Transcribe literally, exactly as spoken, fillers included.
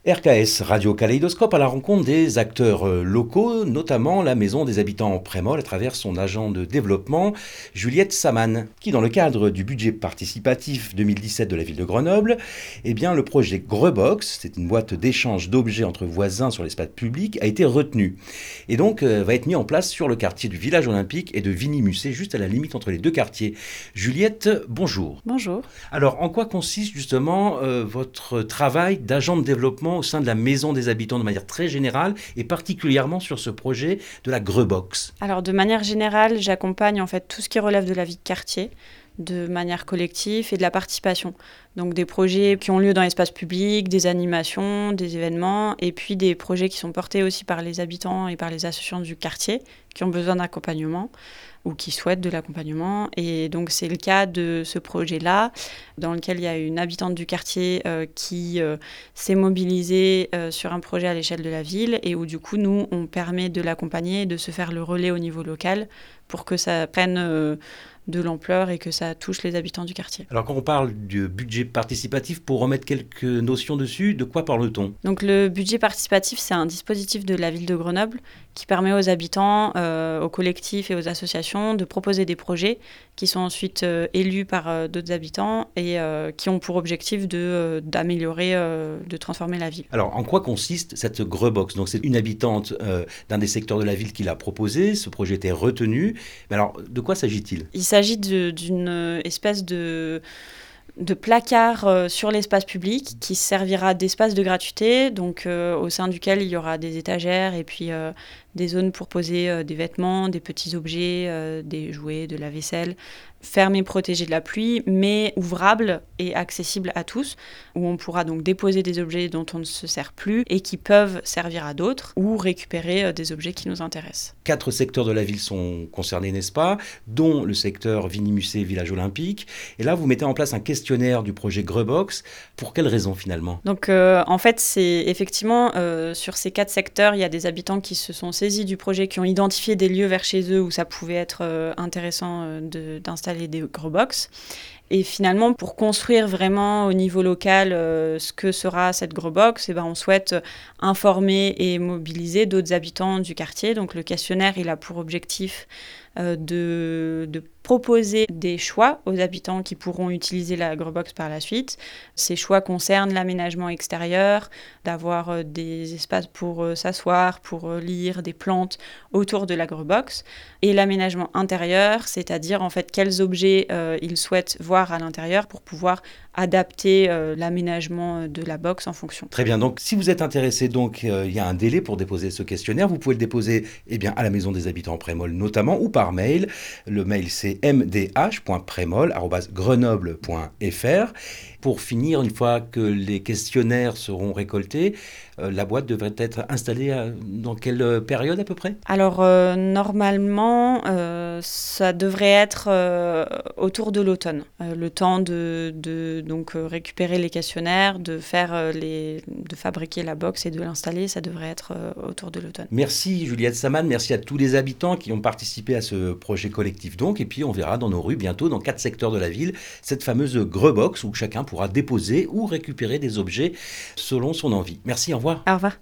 R K S Radio Kaléidoscope à la rencontre des acteurs euh, locaux, notamment la Maison des Habitants en Prémol à travers son agent de développement, Juliette Saman, qui dans le cadre du budget participatif deux mille dix-sept de la ville de Grenoble, eh bien, le projet Grebox, c'est une boîte d'échange d'objets entre voisins sur l'espace public, a été retenu. Et donc euh, va être mis en place sur le quartier du village olympique et de Vigny-Musset, juste à la limite entre les deux quartiers. Juliette, bonjour. Bonjour. Alors, en quoi consiste justement euh, votre travail d'agent de développement au sein de la Maison des Habitants de manière très générale et particulièrement sur ce projet de la Grebox? Alors de manière générale, j'accompagne en fait tout ce qui relève de la vie de quartier, de manière collective et de la participation. Donc des projets qui ont lieu dans l'espace public, des animations, des événements, et puis des projets qui sont portés aussi par les habitants et par les associations du quartier qui ont besoin d'accompagnement ou qui souhaitent de l'accompagnement. Et donc c'est le cas de ce projet-là, dans lequel il y a une habitante du quartier euh, qui euh, s'est mobilisée euh, sur un projet à l'échelle de la ville, et où du coup nous, on permet de l'accompagner et de se faire le relais au niveau local pour que ça prenne euh, de l'ampleur et que ça touche les habitants du quartier. Alors quand on parle du budget participatif, pour remettre quelques notions dessus, de quoi parle-t-on? Donc le budget participatif, c'est un dispositif de la ville de Grenoble qui permet aux habitants, euh, aux collectifs et aux associations de proposer des projets qui sont ensuite euh, élus par euh, d'autres habitants et euh, qui ont pour objectif de, euh, d'améliorer, euh, de transformer la ville. Alors en quoi consiste cette Grebox? Donc c'est une habitante euh, d'un des secteurs de la ville qui l'a proposé, ce projet était retenu. Mais alors de quoi s'agit-il? Il s'agit de, d'une espèce de... de placard euh, sur l'espace public qui servira d'espace de gratuité, donc euh, au sein duquel il y aura des étagères et puis euh, des zones pour poser euh, des vêtements, des petits objets, euh, des jouets, de la vaisselle, fermés, protégés de la pluie, mais ouvrables et accessibles à tous, où on pourra donc déposer des objets dont on ne se sert plus et qui peuvent servir à d'autres, ou récupérer euh, des objets qui nous intéressent. Quatre secteurs de la ville sont concernés, n'est-ce pas? Dont le secteur Vigny-Musset, village olympique. Et là, vous mettez en place un questionnaire du projet Grebox. Pour quelle raison finalement? Donc euh, en fait, c'est effectivement euh, sur ces quatre secteurs, il y a des habitants qui se sont saisis du projet, qui ont identifié des lieux vers chez eux où ça pouvait être euh, intéressant euh, de, d'installer des Grebox. Et finalement, pour construire vraiment au niveau local euh, ce que sera cette Grebox, eh ben, on souhaite informer et mobiliser d'autres habitants du quartier. Donc le questionnaire, il a pour objectif euh, de, de proposer des choix aux habitants qui pourront utiliser la Grebox par la suite. Ces choix concernent l'aménagement extérieur, d'avoir euh, des espaces pour euh, s'asseoir, pour euh, lire, des plantes autour de la Grebox, et l'aménagement intérieur, c'est-à-dire en fait quels objets euh, ils souhaitent voir à l'intérieur pour pouvoir adapter euh, l'aménagement de la box en fonction. Très bien, donc si vous êtes intéressé, donc il euh, y a un délai pour déposer ce questionnaire. Vous pouvez le déposer eh bien, à la Maison des Habitants en Prémol notamment, ou par mail. Le mail c'est m d h point prémol arobase grenoble point f r. Pour finir, une fois que les questionnaires seront récoltés, euh, la boîte devrait être installée à, dans quelle période à peu près? Alors euh, normalement, euh, ça devrait être euh, autour de l'automne. Euh, le temps de, de donc, euh, récupérer les questionnaires, de, faire, euh, les, de fabriquer la box et de l'installer, ça devrait être euh, autour de l'automne. Merci Juliette Saman, merci à tous les habitants qui ont participé à ce projet collectif donc. Et puis on verra dans nos rues bientôt, dans quatre secteurs de la ville, cette fameuse Grebox où chacun pourra déposer ou récupérer des objets selon son envie. Merci, au revoir. Au revoir.